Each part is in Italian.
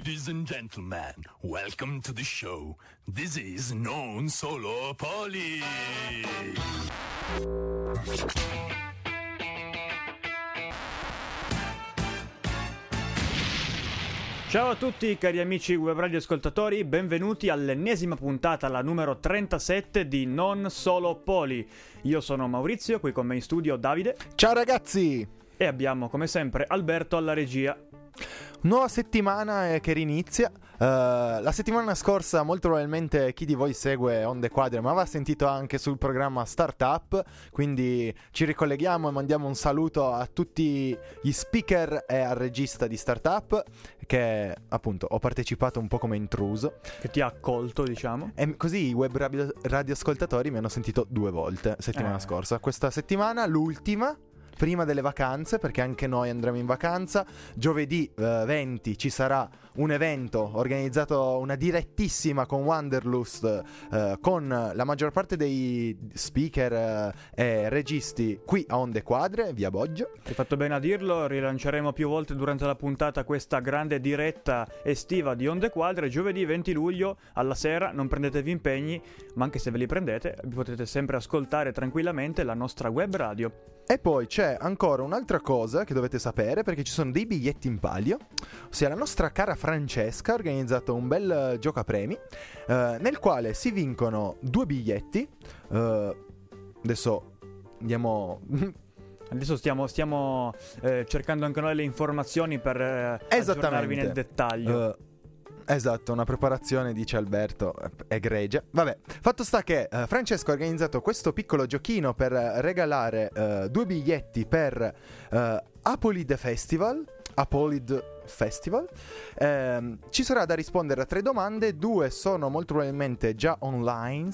Ladies and gentlemen, welcome to the show. This is Non Solo Poli. Ciao a tutti cari amici web radio ascoltatori, benvenuti all'ennesima puntata, la numero 37 di Non Solo Poli. Io sono Maurizio, qui con me in studio Davide. Ciao ragazzi! E abbiamo come sempre Alberto alla regia. Nuova settimana che rinizia. La settimana scorsa molto probabilmente chi di voi segue Onde Quadre ma aveva sentito anche sul programma Startup, quindi ci ricolleghiamo e mandiamo un saluto a tutti gli speaker e al regista di Startup, che appunto ho partecipato un po' come intruso, che ti ha accolto, diciamo, e così i web radioascoltatori mi hanno sentito 2 volte settimana scorsa. Questa settimana l'ultima prima delle vacanze, perché anche noi andremo in vacanza. Giovedì 20 ci sarà un evento organizzato, una direttissima con Wanderlust, con la maggior parte dei speaker e registi qui a Onde Quadre, via Boggio. Hai fatto bene a dirlo, rilanceremo più volte durante la puntata questa grande diretta estiva di Onde Quadre. Giovedì 20 luglio alla sera, non prendetevi impegni, ma anche se ve li prendete potete sempre ascoltare tranquillamente la nostra web radio. E poi c'è ancora un'altra cosa che dovete sapere, perché ci sono dei biglietti in palio, ossia la nostra cara Francesca ha organizzato un bel gioco a premi, nel quale si vincono 2 biglietti. Adesso andiamo... Adesso stiamo cercando anche noi le informazioni per aggiornarvi nel dettaglio. Esatto, una preparazione, dice Alberto, egregia. Vabbè, fatto sta che Francesco ha organizzato questo piccolo giochino per regalare 2 biglietti per Apolid Festival. Ci sarà da rispondere a 3 domande, 2 sono molto probabilmente già online,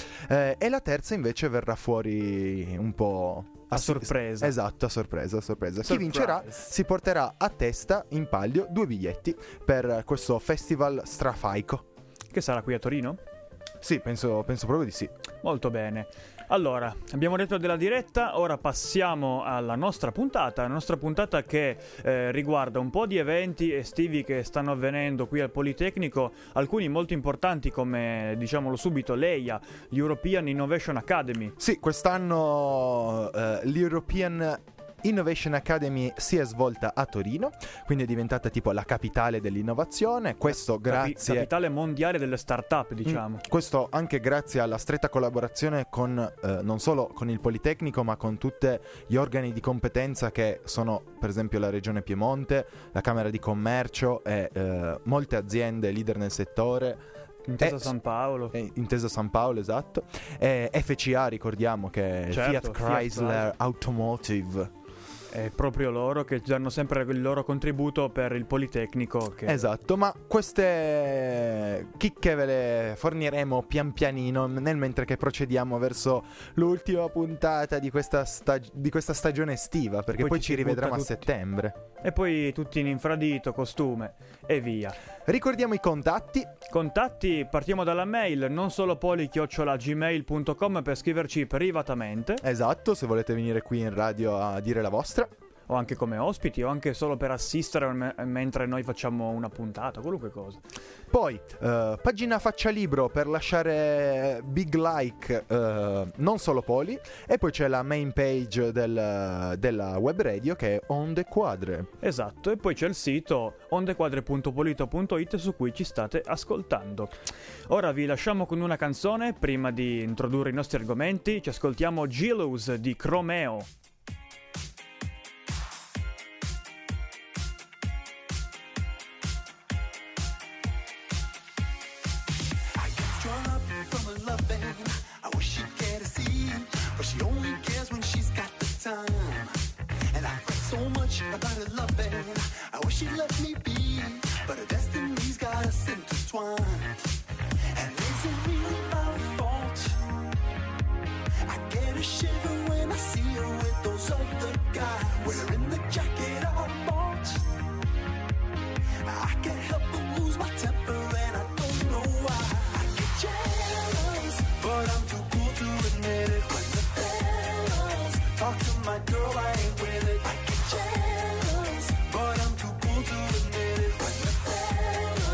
e la terza invece verrà fuori un po' a sorpresa. Esatto, a sorpresa. Chi vincerà si porterà a testa in palio 2 biglietti per questo festival strafaico. Che sarà qui a Torino? Sì, penso proprio di sì. Molto bene. Allora, abbiamo detto della diretta, ora passiamo alla nostra puntata che riguarda un po' di eventi estivi che stanno avvenendo qui al Politecnico, alcuni molto importanti come, diciamolo subito, l'EIA, l'European Innovation Academy. Sì, quest'anno l'European Innovation Academy si è svolta a Torino, quindi è diventata tipo la capitale dell'innovazione. Questo grazie capitale mondiale delle start-up, diciamo. Questo anche grazie alla stretta collaborazione con non solo con il Politecnico, ma con tutti gli organi di competenza che sono per esempio la Regione Piemonte, la Camera di Commercio e molte aziende leader nel settore. Intesa San Paolo. Intesa San Paolo, esatto. FCA, ricordiamo che certo, Fiat Chrysler Automotive. È proprio loro che danno sempre il loro contributo per il Politecnico. Esatto, ma queste chicche ve le forniremo pian pianino mentre che procediamo verso l'ultima puntata di questa stagione estiva, perché poi ci rivedremo a settembre. E poi tutti in infradito, costume e via. Ricordiamo i contatti. Partiamo dalla mail nonsolopoli@gmail.com per scriverci privatamente. Esatto, se volete venire qui in radio a dire la vostra, o anche come ospiti, o anche solo per assistere mentre noi facciamo una puntata, qualunque cosa. Poi pagina Faccia Libro per lasciare big like, Non Solo Poli. E poi c'è la main page della web radio, che è Onde Quadre. Esatto, e poi c'è il sito ondequadre.polito.it su cui ci state ascoltando. Ora vi lasciamo con una canzone. Prima di introdurre i nostri argomenti ci ascoltiamo Jealous di Chromeo. About her loving, I wish she'd let me be, but her destiny's got us intertwined. And is it really my fault? I get a shiver when I see her with those other guys, wearing the jacket I bought. I can't help but lose my temper and I don't know why. I get jealous, but I'm too cool to admit it. When the fellas talk to my girl, I ain't with it. I get jealous, but I'm too cool to admit it. When the fellas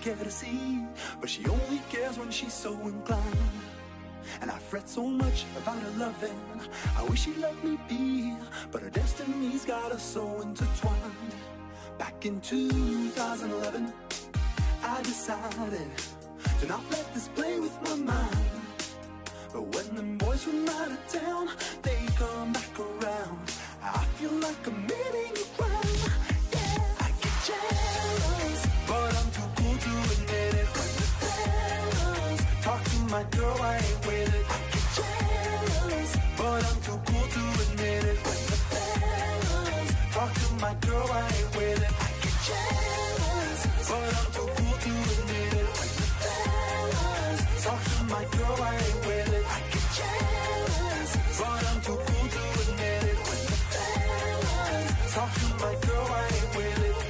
care to see, but she only cares when she's so inclined. And I fret so much about her loving, I wish she'd let me be, but her destiny's got us so intertwined. Back in 2011, I decided to not let this play with my mind. But when them boys from out of town, they come back around, I feel like committing a crime. Yeah, I get jealous, but I'm too cool to admit it. When the fellas talk to my girl, I ain't with it. I get jealous, but I'm too cool to admit it. When the fellas talk to my girl, I ain't with it. I get jealous, but I'm too cool to admit it. When the fellas talk to my girl, I ain't with it. I get jealous, but I'm too cool to admit it. When the fellas talk to my girl, I ain't with it.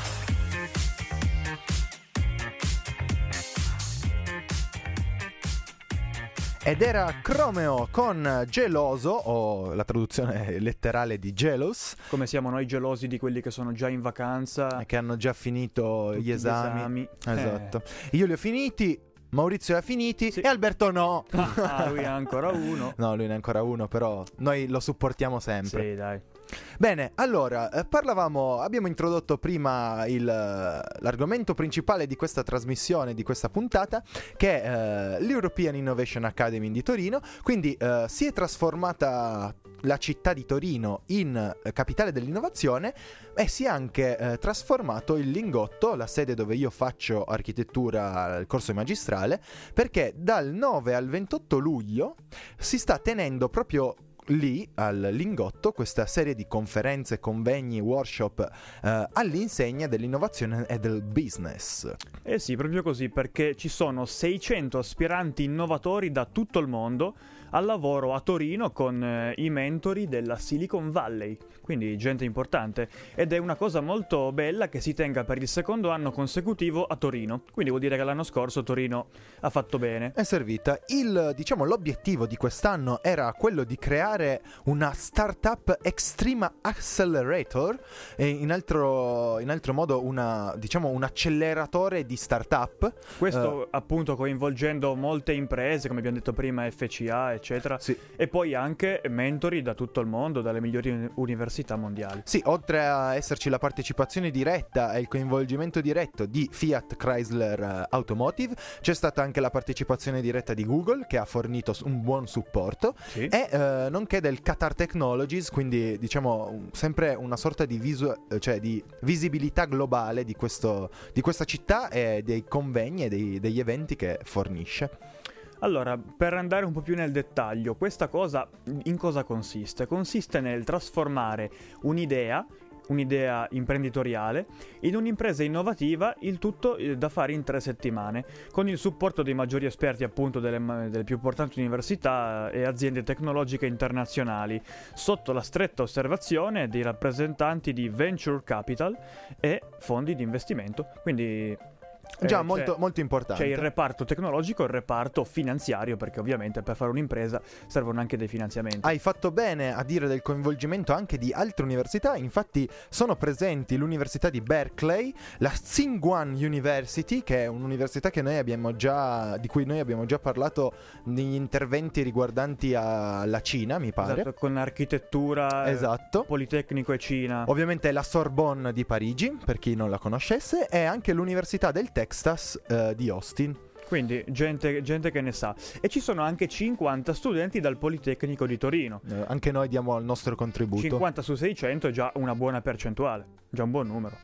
Ed era Chromeo con Geloso, o la traduzione letterale di Jealous, Come siamo noi gelosi di quelli che sono già in vacanza, che hanno già finito tutti gli esami. gli esami. Esatto. Io li ho finiti, Maurizio li ha finiti Sì. e Alberto no. Ah, lui ha ancora uno. No, lui ne ha ancora uno, però noi lo supportiamo sempre. Sì, dai. Bene, allora, abbiamo introdotto prima l'argomento principale di questa trasmissione, di questa puntata, che è l'European Innovation Academy di Torino. Quindi si è trasformata la città di Torino in capitale dell'innovazione e si è anche trasformato il Lingotto, la sede dove io faccio architettura, il corso di magistrale, perché dal 9 al 28 luglio si sta tenendo proprio lì al Lingotto questa serie di conferenze, convegni, workshop all'insegna dell'innovazione e del business. Eh sì, proprio così, perché ci sono 600 aspiranti innovatori da tutto il mondo al lavoro a Torino con i mentori della Silicon Valley, quindi gente importante, ed è una cosa molto bella che si tenga per il secondo anno consecutivo a Torino, quindi vuol dire che l'anno scorso Torino ha fatto bene. È servita. L'obiettivo di quest'anno era quello di creare una startup Extreme Accelerator, e in altro modo un acceleratore di startup. Questo appunto coinvolgendo molte imprese, come abbiamo detto prima, FCA, eccetera, Sì. e poi anche mentori da tutto il mondo, dalle migliori università mondiali. Sì, oltre a esserci la partecipazione diretta e il coinvolgimento diretto di Fiat Chrysler Automotive, c'è stata anche la partecipazione diretta di Google, che ha fornito un buon supporto, Sì. e nonché del Qatar Technologies, quindi diciamo sempre una sorta di visibilità globale di questa città e dei convegni e degli eventi che fornisce. Allora, per andare un po' più nel dettaglio, questa cosa in cosa consiste? Consiste nel trasformare un'idea imprenditoriale in un'impresa innovativa, il tutto da fare in 3 settimane, con il supporto dei maggiori esperti appunto delle più importanti università e aziende tecnologiche internazionali, sotto la stretta osservazione dei rappresentanti di venture capital e fondi di investimento. Quindi Già c'è- molto importante. c'è il reparto tecnologico e il reparto finanziario, perché ovviamente per fare un'impresa servono anche dei finanziamenti. Hai fatto bene a dire del coinvolgimento anche di altre università, infatti sono presenti l'Università di Berkeley, la Tsinghua University, che è un'università che di cui noi abbiamo già parlato negli interventi riguardanti alla Cina, mi pare. Esatto, con architettura, Esatto. Politecnico e Cina. Ovviamente la Sorbonne di Parigi, per chi non la conoscesse, e anche l'Università del Texas di Austin. Quindi gente che ne sa. E ci sono anche 50 studenti dal Politecnico di Torino. Anche noi diamo il nostro contributo. 50 su 600 è già una buona percentuale, già un buon numero.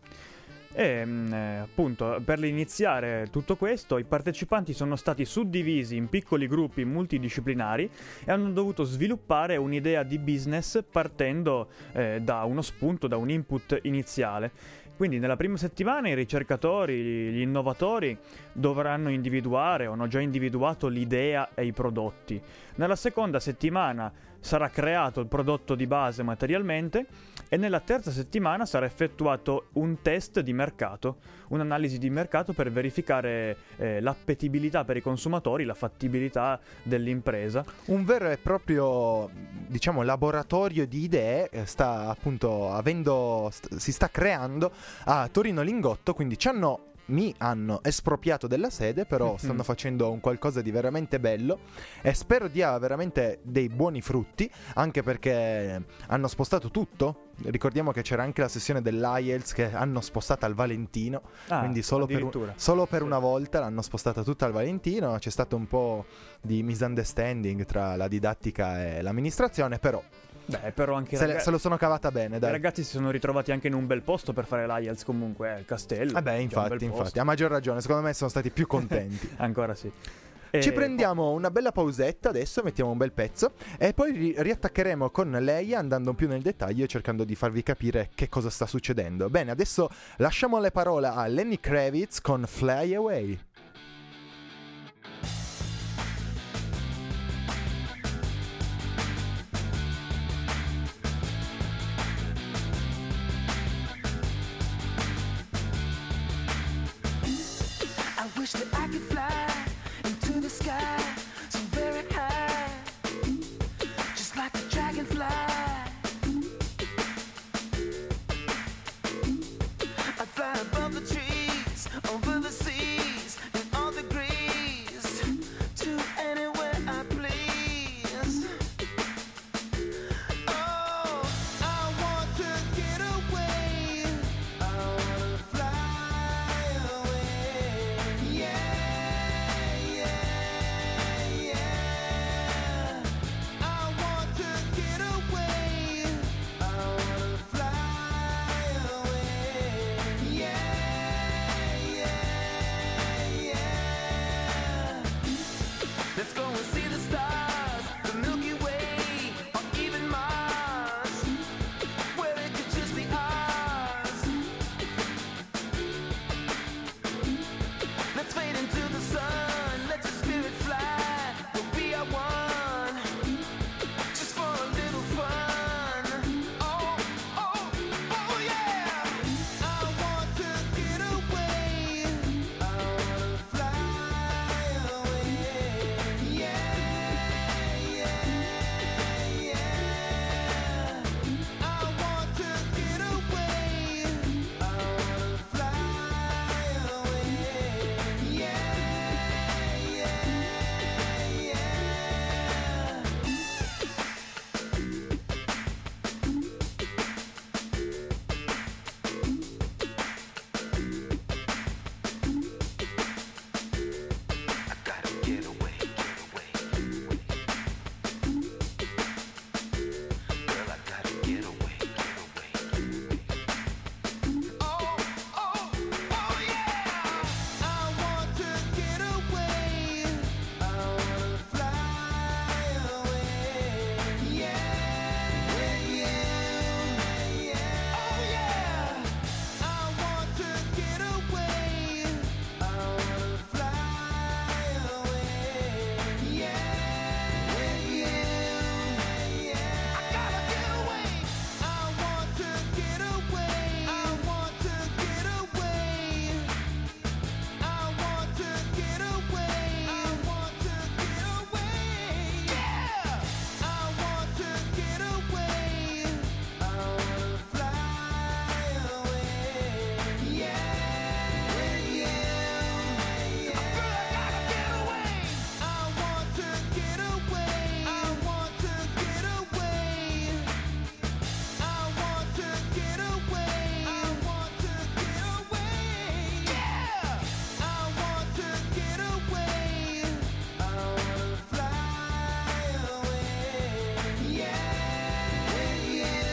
E appunto, per iniziare tutto questo, i partecipanti sono stati suddivisi in piccoli gruppi multidisciplinari e hanno dovuto sviluppare un'idea di business partendo da uno spunto, da un input iniziale. Quindi nella prima settimana i ricercatori, gli innovatori dovranno individuare o hanno già individuato l'idea e i prodotti. Nella seconda settimana sarà creato il prodotto di base materialmente e nella terza settimana sarà effettuato un test di mercato, un'analisi di mercato per verificare l'appetibilità per i consumatori, la fattibilità dell'impresa. Un vero e proprio, laboratorio di idee si sta creando a Torino Lingotto, quindi ci hanno mi hanno espropriato della sede, però stanno facendo un qualcosa di veramente bello e spero dia veramente dei buoni frutti, anche perché hanno spostato tutto. Ricordiamo che c'era anche la sessione dell'IELTS che hanno spostata al Valentino, quindi solo per una volta l'hanno spostata tutta al Valentino. C'è stato un po' di misunderstanding tra la didattica e l'amministrazione, però anche se lo sono cavata bene, dai. I ragazzi si sono ritrovati anche in un bel posto per fare l'IELTS, comunque il castello. Infatti, a maggior ragione, secondo me sono stati più contenti. Ancora sì. Ci prendiamo una bella pausetta adesso, mettiamo un bel pezzo e poi riattaccheremo con lei andando più nel dettaglio e cercando di farvi capire che cosa sta succedendo. Bene, adesso lasciamo le parole a Lenny Kravitz con Fly Away. I wish that I could fly into the sky so very high, just like a dragonfly. I'd fly above the trees, over the seas, in all degrees, to anywhere I please. Oh, I want to get away. I want to fly away. Yeah, yeah, yeah. I want to get away. I want to fly away. Yeah, yeah, yeah. Let's go and see the stars, the Milky Way, or even Mars, where it could just be ours. Let's fade into the sun, let your spirit fly, we'll be our one, just for a little fun. Oh, oh, oh yeah! I want to get away, I want to fly away. Yeah, yeah, yeah. I want to get away, I want to fly away. Yeah, yeah, yeah. I gotta get away, get away. Girl, I gotta get away, get away. Oh, oh, oh yeah! I want to get away. I want to fly away. Yeah, yeah, yeah. Oh yeah! I want to get away. I want to fly away. Yeah, yeah, yeah. I gotta get away. I want to get away. I want to get away. I want to get away. I want to get away. Yeah. I want to get away. I want to fly away. Yeah, yeah, yeah. Girl, I gotta get away. I want to get away. I want to get away. I want to get away. I want to get away. Yeah. I want to get away. I want to fly away. Yeah,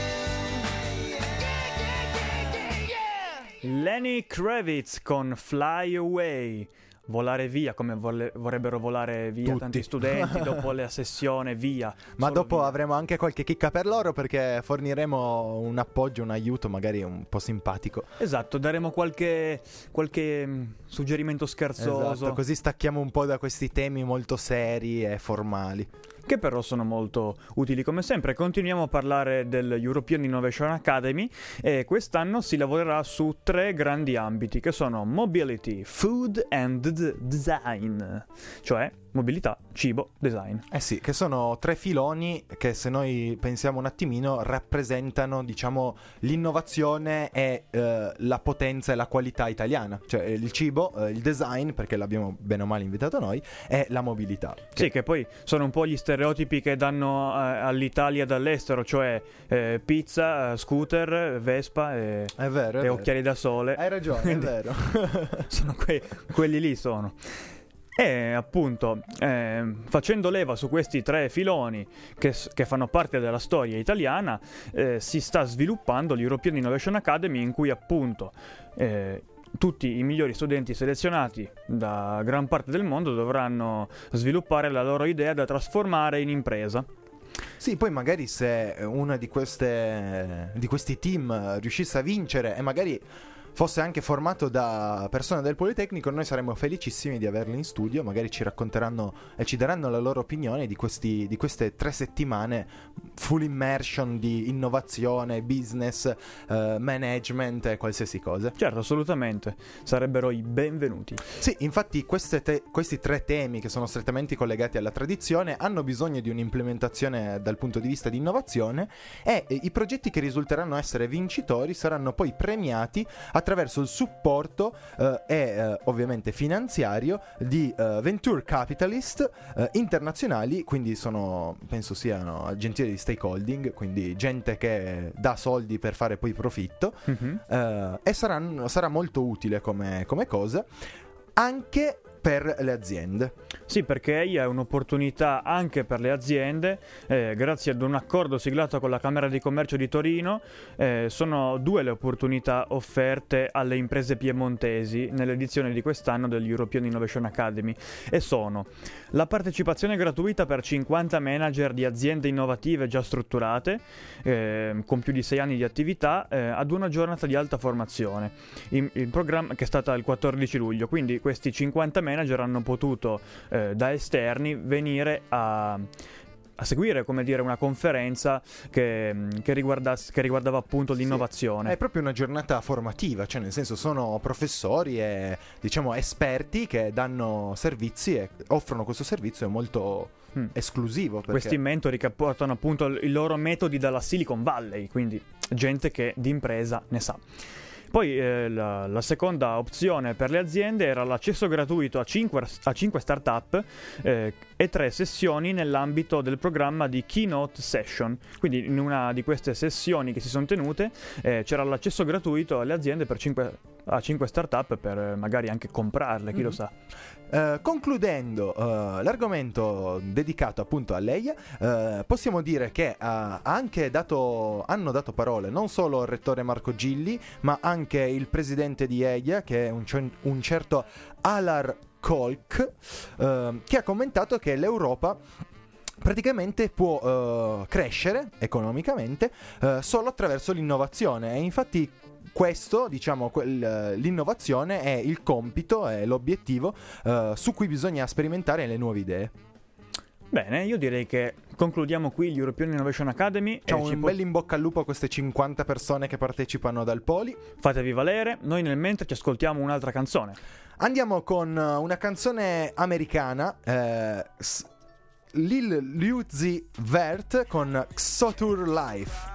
yeah, yeah. Lenny Kravitz con Fly Away. Volare via, come vorrebbero volare via Tutti. tanti studenti dopo la sessione, via. Ma Solo dopo via. avremo anche qualche chicca per loro, perché forniremo un appoggio, un aiuto magari un po' simpatico. Esatto, daremo qualche suggerimento scherzoso. Esatto, così stacchiamo un po' da questi temi molto seri e formali. Che però sono molto utili come sempre. Continuiamo a parlare dell'European Innovation Academy e quest'anno si lavorerà su 3 grandi ambiti che sono mobility, food and design, cioè mobilità, cibo, design. Eh sì, che sono tre filoni che, se noi pensiamo un attimino, rappresentano, diciamo, l'innovazione e la potenza e la qualità italiana. Cioè il cibo, il design, perché l'abbiamo bene o male invitato noi, e la mobilità. Sì, che poi sono un po' gli stereotipi che danno all'Italia dall'estero, cioè pizza, scooter, Vespa È vero, è e vero. occhiali da sole. Hai ragione, è vero. Sono quelli lì sono. E appunto, facendo leva su questi tre filoni che fanno parte della storia italiana, si sta sviluppando l'European Innovation Academy, in cui appunto tutti i migliori studenti selezionati da gran parte del mondo dovranno sviluppare la loro idea da trasformare in impresa. Sì, poi magari se una di questi team riuscisse a vincere e magari fosse anche formato da persone del Politecnico, noi saremmo felicissimi di averli in studio. Magari ci racconteranno e ci daranno la loro opinione di queste 3 settimane full immersion di innovazione, business, management e qualsiasi cosa. Certo, assolutamente, sarebbero i benvenuti. Sì, infatti questi 3 temi, che sono strettamente collegati alla tradizione, hanno bisogno di un'implementazione dal punto di vista di innovazione, e i progetti che risulteranno essere vincitori saranno poi premiati attraverso il supporto ovviamente finanziario di venture capitalist internazionali, molti penso siano agenti di stakeholding, quindi gente che dà soldi per fare poi profitto, e sarà molto utile come cosa anche per le aziende. Sì, perché EIA è un'opportunità anche per le aziende, grazie ad un accordo siglato con la Camera di Commercio di Torino. Sono 2 le opportunità offerte alle imprese piemontesi nell'edizione di quest'anno dell'European Innovation Academy, e sono la partecipazione gratuita per 50 manager di aziende innovative già strutturate, con più di 6 anni di attività, ad una giornata di alta formazione, il programma che è stata il 14 luglio, quindi questi 50 manager hanno potuto da esterni venire a seguire, come dire, una conferenza che riguardava appunto l'innovazione. È proprio una giornata formativa, cioè nel senso sono professori e, diciamo, esperti che danno servizi e offrono questo servizio molto esclusivo, perché questi mentori che portano appunto i loro metodi dalla Silicon Valley, quindi gente che di impresa ne sa. Poi la seconda opzione per le aziende era l'accesso gratuito a 5 startup e 3 sessioni nell'ambito del programma di Keynote Session. Quindi in una di queste sessioni che si sono tenute c'era l'accesso gratuito alle aziende per 5 startup, per magari anche comprarle, chi lo sa. Concludendo l'argomento dedicato appunto a lei, possiamo dire che hanno dato parole non solo il rettore Marco Gilli, ma anche il presidente di EIA, che è un certo Alar Kolk, che ha commentato che l'Europa praticamente può crescere economicamente solo attraverso l'innovazione, e infatti questo, diciamo, l'innovazione è il compito e l'obiettivo su cui bisogna sperimentare le nuove idee. Bene, io direi che concludiamo qui l'European Innovation Academy. Un bel in bocca al lupo a queste 50 persone che partecipano dal Poli. Fatevi valere, noi nel mentre ci ascoltiamo un'altra canzone. Andiamo con una canzone americana, Lil Uzi Vert con Xotur Life.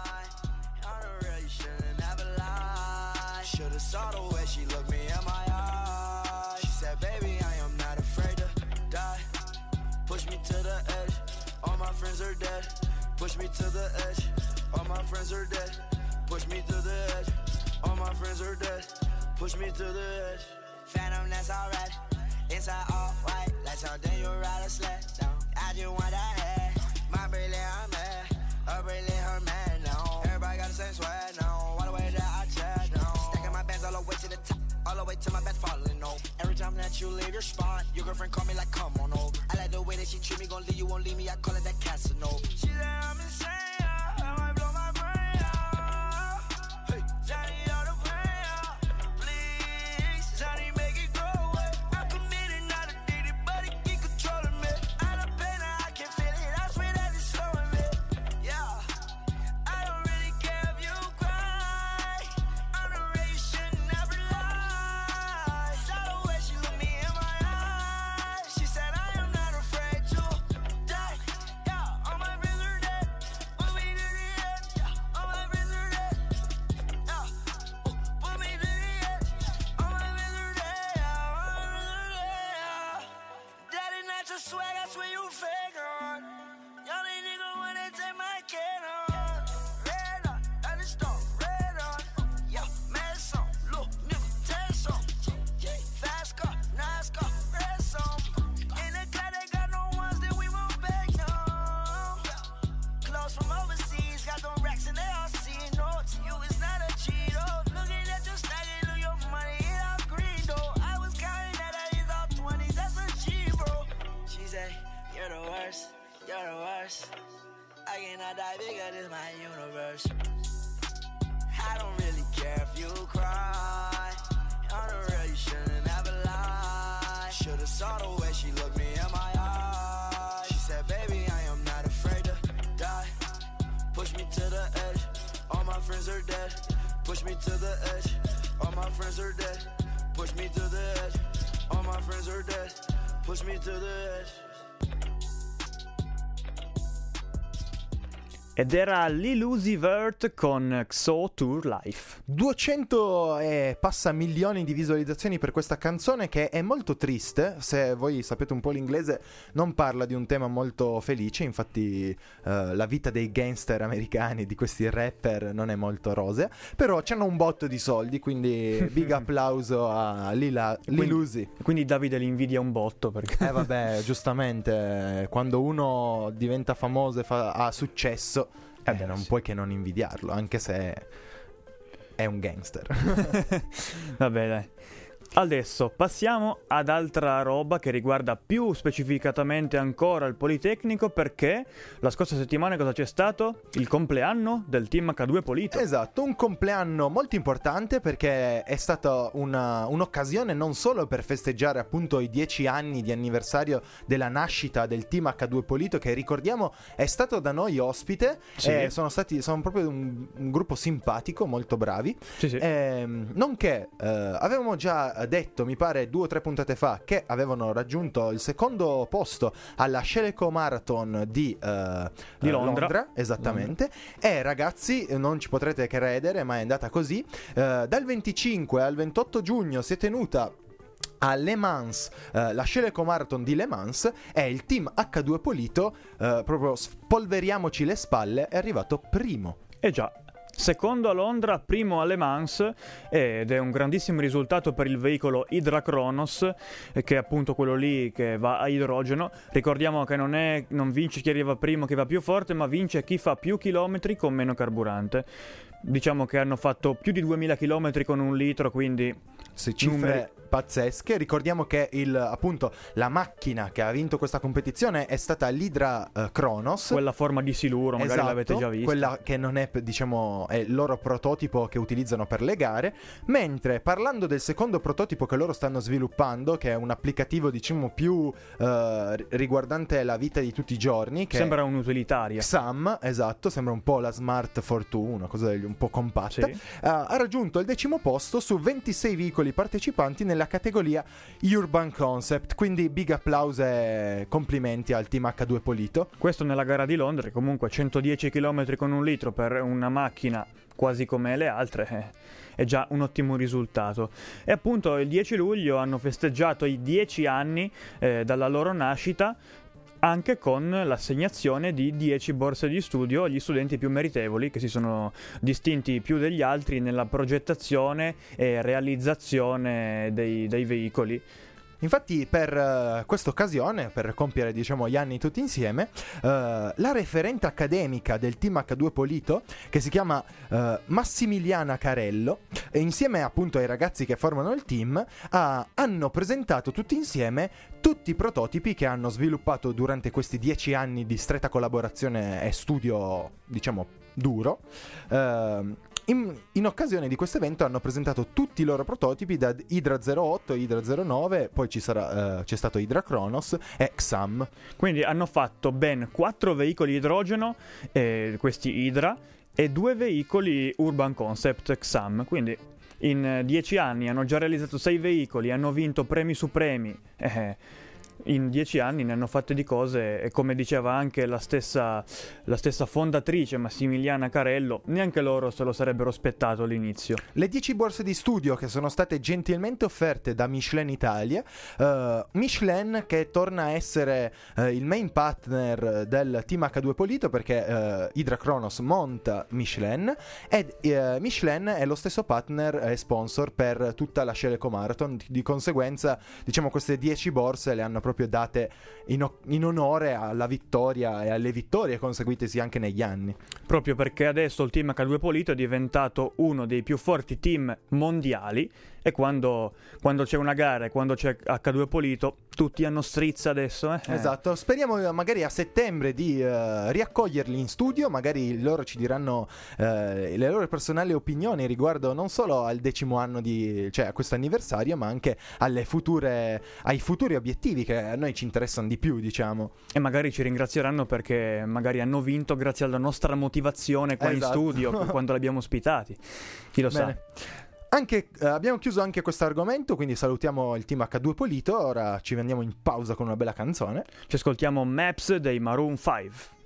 Saw the way she looked me in my eyes. She said, baby, I am not afraid to die. Push me to the edge. All my friends are dead. Push me to the edge. All my friends are dead. Push me to the edge. All my friends are dead. Push me to the edge. Phantom, that's alright. Inside all white. Like something you ride a sled down. I just want that head. My bracelet, I'm mad. Her bracelet, her man now. Everybody got the same swag now. All the way that I chat now. All the way to the top, all the way to my bed falling over. Every time that you leave your spot, your girlfriend call me like, come on over. I like the way that she treat me, gon' leave you, won't leave me, I call it that Casanova. She said I'm insane, I might blow my brain out. Hey, Johnny, all the pain out. Please, Johnny, make it go away. I'm committed, not addicted, but it keep controlling me. I don't pain, I can feel it, I swear that it's slowing me. Yeah, I don't really care if you cry. I'm the race. Saw the way she looked me in my eyes. She said I am you're the worst. I cannot die bigger, this my universe. I don't really care if you cry. On the real, you shouldn't ever lie. Should've saw the way she looked me in my eyes. She said, baby, I am not afraid to die. Push me to the edge. All my friends are dead. Push me to the edge. All my friends are dead. Push me to the edge. All my friends are dead. Push me to the edge. Ed era Lil Uzi Vert con XO Tour Life. 200 e passa milioni di visualizzazioni per questa canzone, che è molto triste. Se voi sapete un po' l'inglese, non parla di un tema molto felice. Infatti la vita dei gangster americani, di questi rapper, non è molto rosea. Però c'hanno un botto di soldi, quindi big applauso a Lil Uzi. Quindi Davide li invidia un botto perché... Vabbè, giustamente, quando uno diventa famoso e ha successo, non puoi che non invidiarlo, anche se è un gangster. Vabbè, dai. Adesso passiamo ad altra roba che riguarda più specificatamente ancora il Politecnico, perché la scorsa settimana cosa c'è stato? Il compleanno del team H2 Polito. Esatto, un compleanno molto importante, perché è stata un'occasione non solo per festeggiare appunto i 10 anni di anniversario della nascita del team H2 Polito, che ricordiamo è stato da noi ospite. Sì. Sono proprio un gruppo simpatico, molto bravi. Sì. Nonché avevamo già detto, mi pare 2 o 3 puntate fa, che avevano raggiunto il secondo posto alla Sheleco Marathon di Londra, esattamente. E ragazzi, non ci potrete credere, ma è andata così. Dal 25 al 28 giugno si è tenuta a Le Mans, la Sheleco Marathon di Le Mans, e il team H2 Polito, proprio spolveriamoci le spalle, è arrivato primo. Già. Secondo a Londra, primo a Le Mans, ed è un grandissimo risultato per il veicolo Hydra Kronos, che è appunto quello lì che va a idrogeno. Ricordiamo che non vince chi arriva primo, chi va più forte, ma vince chi fa più chilometri con meno carburante. Diciamo che hanno fatto più di 2000 chilometri con 1 litro, quindi cifre pazzesche. Ricordiamo che appunto la macchina che ha vinto questa competizione è stata l'Hydra Kronos, quella forma di siluro, magari esatto, l'avete già vista, quella che non è, diciamo, è il loro prototipo che utilizzano per le gare. Mentre parlando del secondo prototipo che loro stanno sviluppando, che è un applicativo diciamo più riguardante la vita di tutti i giorni, che sembra un'utilitaria, XAM, esatto, sembra un po' la Smart Fortwo, una cosa un po' compatta. Sì. Ha raggiunto il 10° posto su 26 veicoli partecipanti nella categoria Urban Concept, quindi big applauso e complimenti al team H2 Polito. Questo nella gara di Londra, comunque 110 km con 1 litro per una macchina quasi come le altre, è già un ottimo risultato. E appunto il 10 luglio hanno festeggiato i 10 anni dalla loro nascita, anche con l'assegnazione di 10 borse di studio agli studenti più meritevoli, che si sono distinti più degli altri nella progettazione e realizzazione dei veicoli. Infatti per questa occasione, per compiere diciamo gli anni tutti insieme, la referente accademica del team H2 Polito, che si chiama Massimiliana Carello, insieme appunto ai ragazzi che formano il team, hanno presentato tutti insieme tutti i prototipi che hanno sviluppato durante questi 10 anni di stretta collaborazione e studio diciamo duro. In occasione di questo evento hanno presentato tutti i loro prototipi, da Hydra 08, Hydra 09, poi c'è stato Hydra Kronos e XAM. Quindi hanno fatto ben 4 veicoli idrogeno, questi Hydra, e 2 veicoli Urban Concept XAM. Quindi in 10 anni hanno già realizzato 6 veicoli, hanno vinto premi su premi. In 10 anni ne hanno fatte di cose, e come diceva anche la stessa fondatrice Massimiliana Carello, neanche loro se lo sarebbero aspettato all'inizio. Le 10 borse di studio che sono state gentilmente offerte da Michelin Italia, Michelin che torna a essere il main partner del team H2 Polito, perché Hydra Kronos monta Michelin, e Michelin è lo stesso partner e sponsor per tutta la Sheleco Marathon. Di conseguenza diciamo queste 10 borse le hanno proprio date in onore alla vittoria e alle vittorie conseguitesi anche negli anni. Proprio perché adesso il team H2 Polito è diventato uno dei più forti team mondiali, e quando c'è una gara e quando c'è H2 Polito tutti hanno strizza adesso. Esatto, speriamo magari a settembre di riaccoglierli in studio, magari loro ci diranno le loro personali opinioni riguardo non solo al 10° anno cioè a questo anniversario, ma anche ai futuri obiettivi che a noi ci interessano di più, diciamo. E magari ci ringrazieranno perché magari hanno vinto grazie alla nostra motivazione qua in studio quando l'abbiamo ospitati. Chi lo sa. Abbiamo chiuso anche questo argomento, quindi salutiamo il team H2 Ora ci andiamo in pausa con una bella canzone. Ci ascoltiamo Maps dei Maroon 5.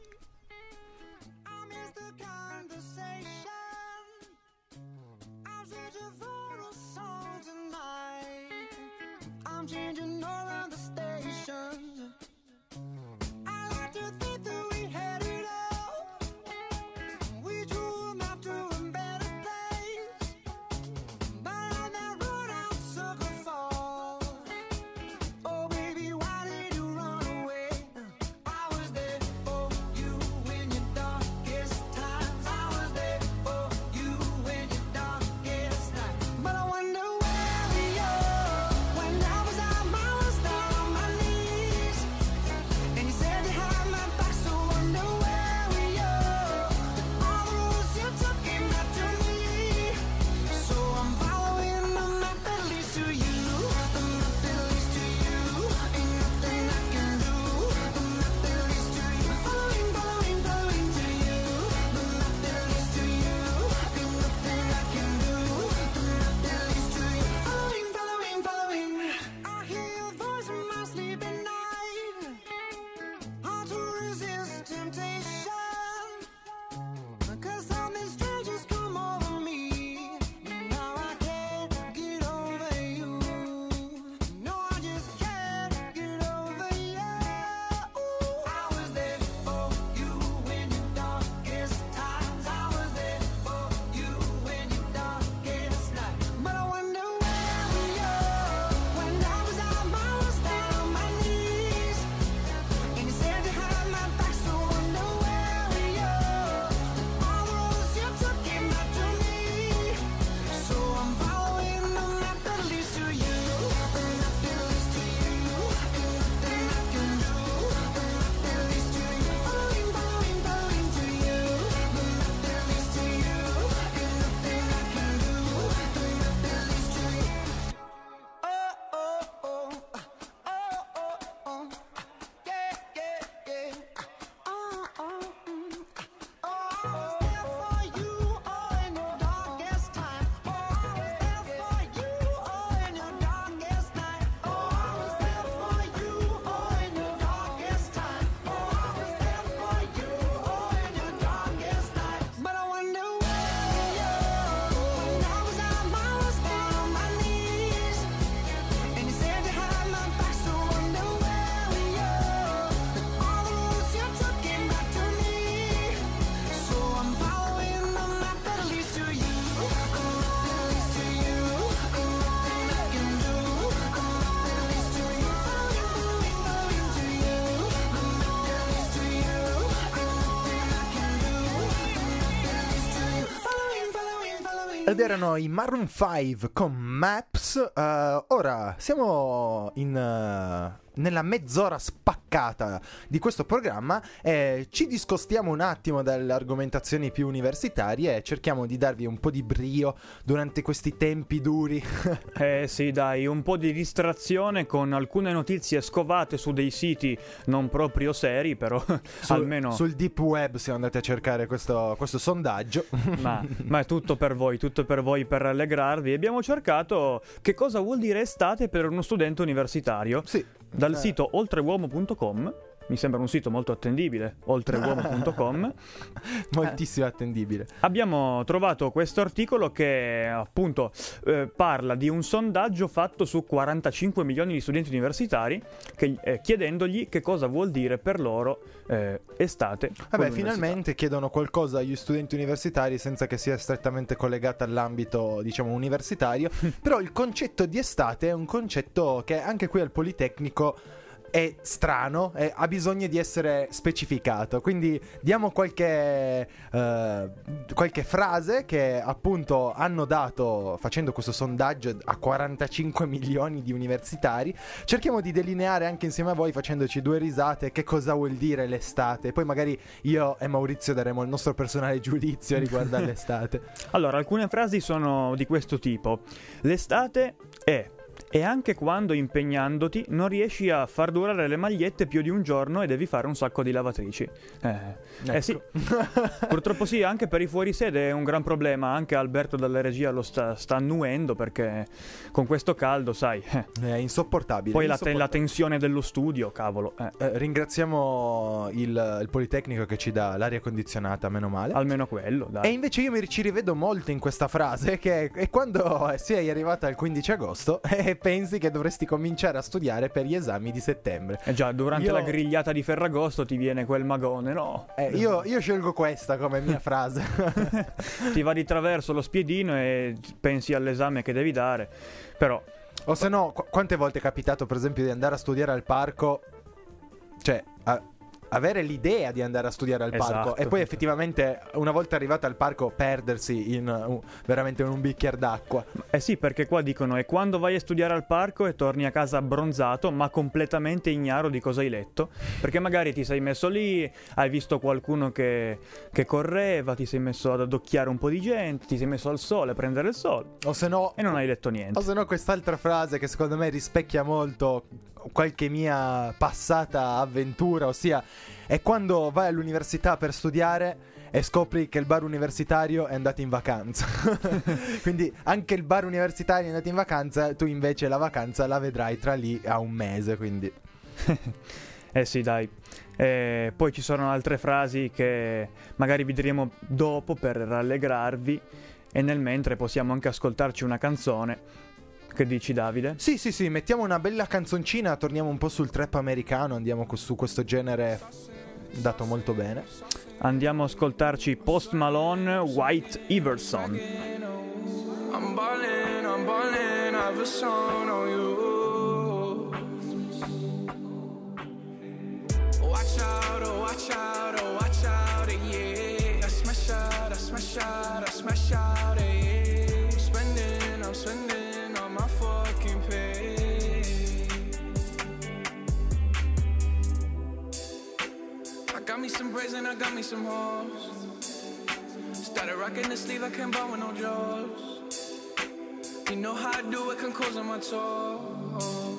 Ed erano i Maroon 5 con Maps. Ora siamo nella mezz'ora spaccata di questo programma e ci discostiamo un attimo dalle argomentazioni più universitarie e cerchiamo di darvi un po' di brio durante questi tempi duri. Sì, dai, un po' di distrazione con alcune notizie scovate su dei siti non proprio seri, però almeno sul deep web siamo andati a cercare questo sondaggio. ma è tutto per voi per allegrarvi. Abbiamo cercato che cosa vuol dire estate per uno studente universitario. Sì. Dal sito oltreuomo.com, mi sembra un sito molto attendibile, oltreuomo.com. Moltissimo attendibile. Abbiamo trovato questo articolo che appunto parla di un sondaggio fatto su 45 milioni di studenti universitari chiedendogli che cosa vuol dire per loro estate. Vabbè, finalmente chiedono qualcosa agli studenti universitari senza che sia strettamente collegata all'ambito, diciamo, universitario. Però il concetto di estate è un concetto che anche qui al Politecnico è strano e ha bisogno di essere specificato. Quindi diamo qualche frase che appunto hanno dato facendo questo sondaggio a 45 milioni di universitari. Cerchiamo di delineare anche insieme a voi, facendoci due risate, che cosa vuol dire l'estate. Poi magari io e Maurizio daremo il nostro personale giudizio riguardo all'estate. Allora, alcune frasi sono di questo tipo. L'estate è... E anche quando impegnandoti non riesci a far durare le magliette più di un giorno e devi fare un sacco di lavatrici. Ecco. Sì. Purtroppo sì, anche per i fuorisede è un gran problema. Anche Alberto dalla regia lo sta annuendo, perché con questo caldo, sai, È insopportabile. poi la tensione dello studio, cavolo. Ringraziamo il Politecnico che ci dà l'aria condizionata, meno male. Almeno quello, dai. E invece io ci rivedo molto in questa frase, che è quando sei arrivata al 15 agosto e pensi che dovresti cominciare a studiare per gli esami di settembre. Già, durante la grigliata di Ferragosto ti viene quel magone, no? Io scelgo questa come mia frase. Ti va di traverso lo spiedino e pensi all'esame che devi dare. Però O se no, quante volte è capitato per esempio di andare a studiare al parco, cioè avere l'idea di andare a studiare al parco, Esatto. e poi effettivamente una volta arrivato al parco perdersi veramente in un bicchiere d'acqua. sì, perché qua dicono: e quando vai a studiare al parco e torni a casa abbronzato ma completamente ignaro di cosa hai letto, perché magari ti sei messo lì, hai visto qualcuno che correva, ti sei messo ad adocchiare un po' di gente, ti sei messo al sole a prendere il sole O se no, e non hai letto niente. o se no quest'altra frase che secondo me rispecchia molto qualche mia passata avventura, ossia è quando vai all'università per studiare e scopri che il bar universitario è andato in vacanza. Quindi anche il bar universitario è andato in vacanza, tu invece la vacanza la vedrai tra lì a un mese, quindi Sì, dai. Poi ci sono altre frasi che magari vedremo dopo per rallegrarvi, e nel mentre possiamo anche ascoltarci una canzone. Che dici, Davide? sì, mettiamo una bella canzoncina, torniamo un po' sul trap americano, andiamo su questo genere dato molto bene. Andiamo a ascoltarci Post Malone, White Iverson. I'm ballin', I've a song on you. Watch out, oh watch out, oh watch out, yeah. I smash out, I smash out, I smash out, yeah. I'm spending on my fucking pay. I got me some braids and I got me some hoes. Started rocking the sleeve, I can't buy with no jaws. You know how I do it, can close on my toes.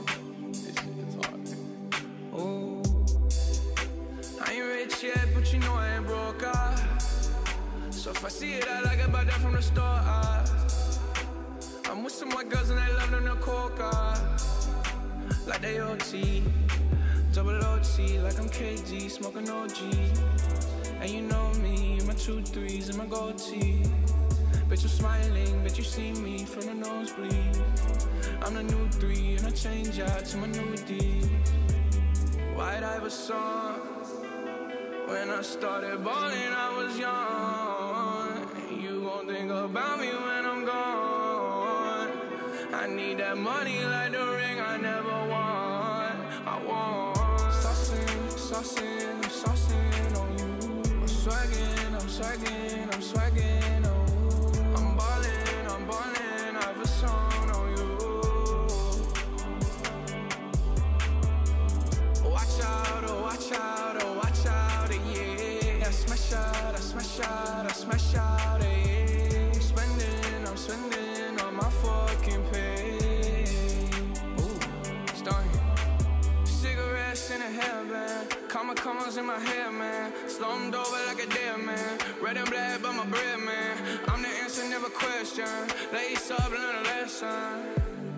Ooh. I ain't rich yet, but you know I ain't broke, so if I see it, I like it, buy that from the store, I'm with some white girls and they love them to coca, like they OT, double OT, like I'm KG, smoking OG. And you know me, my 2 3s and my gold tee. Bitch, I'm smiling, bitch, you see me from the nosebleed. I'm the new 3 and I change out to my new D. White Iverson. When I started balling, I was young. You gon' think about me when I'm gone. I need that money like the ring I never won. I want saucing, saucing, I'm saucing on you. I'm swagging, I'm swagging, oh. I'm ballin', I've a song on you. Watch out, oh watch out, oh watch out, yeah. I smash out, I smash out, I smash out, yeah. I'm spending on my fucking pay. Ooh, starting. Cigarettes in a hairband, commas in my hair, man. Slumped over like a dead man. Red and black by my bread, man. I'm the answer, never question. Lace up, learn a lesson.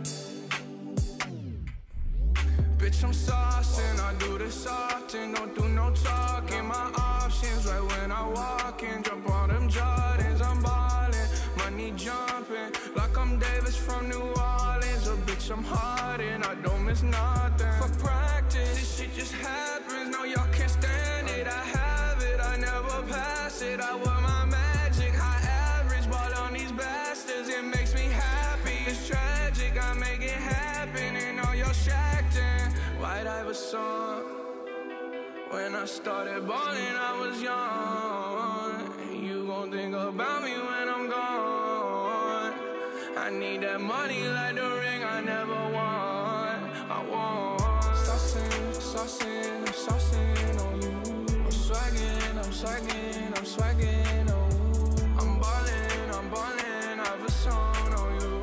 Bitch, I'm saucing, I do this often. Don't do no talking, my options right when I walk in. Drop all them Jordans, I'm ballin'. Money jumping, like I'm Davis from New Orleans. Oh, bitch, I'm hardin', I don't miss nothing. For practice, this shit just happens. No, y'all can't stand it, I have it, I never pass it. I wear my magic, high average, ball on these bastards. It makes me happy, it's tragic, I make it happen. And all y'all shacked in, White Iverson. when I started balling, I was young. You gon' think about me when I'm gone. I need that money like the ring I never won. I want saucing, saucing, I'm saucing on you. I'm swagging, I'm swagging, I'm swagging on you. I'm ballin', I've a song on you.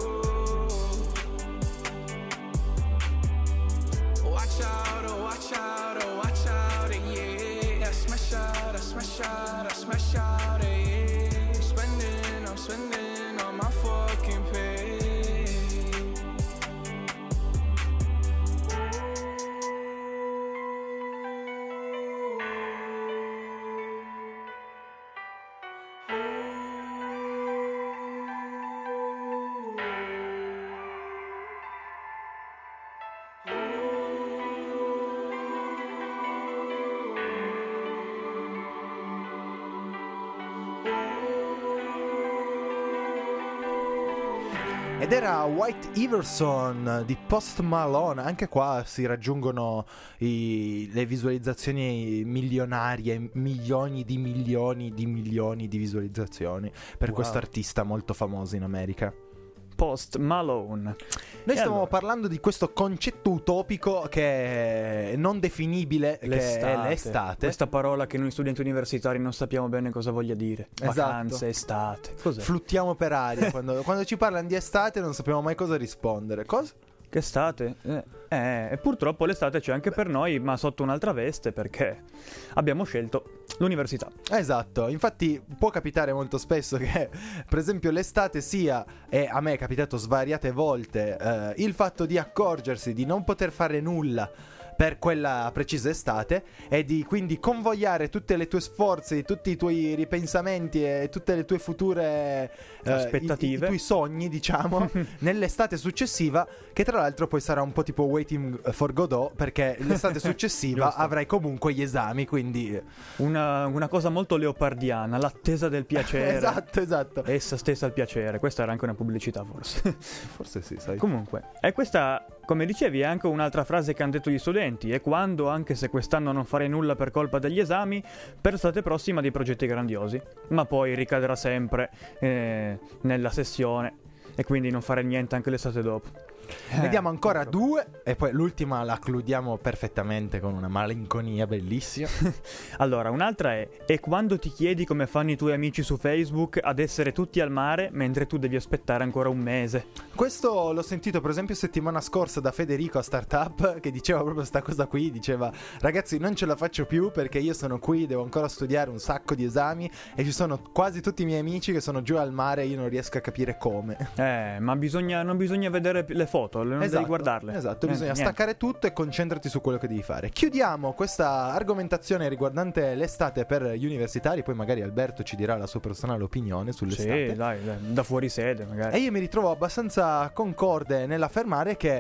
Watch out, oh watch out, oh watch out, yeah. I smash out, I smash out, I smash out, yeah. I'm spending on my fucking pay. Ed era White Iverson di Post Malone. Anche qua si raggiungono le visualizzazioni milionarie, milioni di visualizzazioni per questo artista molto famoso in America. Post Malone. Noi stiamo parlando di questo concetto utopico che è non definibile, che è l'estate. Questa parola che noi studenti universitari non sappiamo bene cosa voglia dire. Esatto. Vacanze, estate. Cos'è? Fluttiamo per aria. quando ci parlano di estate non sappiamo mai cosa rispondere. Cosa? Che estate? E purtroppo l'estate c'è anche per noi, ma sotto un'altra veste, perché abbiamo scelto l'università. Esatto, infatti può capitare molto spesso che per esempio l'estate sia, e a me è capitato svariate volte, il fatto di accorgersi di non poter fare nulla per quella precisa estate e di quindi convogliare tutte le tue sforzi, tutti i tuoi ripensamenti e tutte le tue future aspettative, i tuoi sogni, diciamo, nell'estate successiva, che tra l'altro poi sarà un po' tipo Waiting for Godot, perché l'estate successiva avrai comunque gli esami, quindi una cosa molto leopardiana, l'attesa del piacere. esatto. Essa stessa il piacere. Questa era anche una pubblicità, forse. Forse sì, sai. Comunque, e questa, come dicevi, è anche un'altra frase che hanno detto gli studenti. E quando, anche se quest'anno non farei nulla per colpa degli esami, per l'estate prossima dei progetti grandiosi, ma poi ricadrà sempre nella sessione e quindi non fare niente anche l'estate dopo. Ne diamo ancora due e poi l'ultima la chiudiamo perfettamente con una malinconia bellissima. Allora, un'altra è: e quando ti chiedi come fanno i tuoi amici su Facebook ad essere tutti al mare mentre tu devi aspettare ancora un mese. Questo l'ho sentito per esempio settimana scorsa da Federico a Startup, che diceva proprio sta cosa qui. Diceva: ragazzi, non ce la faccio più perché io sono qui, devo ancora studiare un sacco di esami e ci sono quasi tutti i miei amici che sono giù al mare e io non riesco a capire come. Ma non bisogna vedere le foto, non devi guardarle. Esatto, bisogna staccare tutto e concentrarti su quello che devi fare. Chiudiamo questa argomentazione riguardante l'estate per gli universitari, poi magari Alberto ci dirà la sua personale opinione sull'estate. Sì, dai, da fuori sede magari. E io mi ritrovo abbastanza concorde nell'affermare che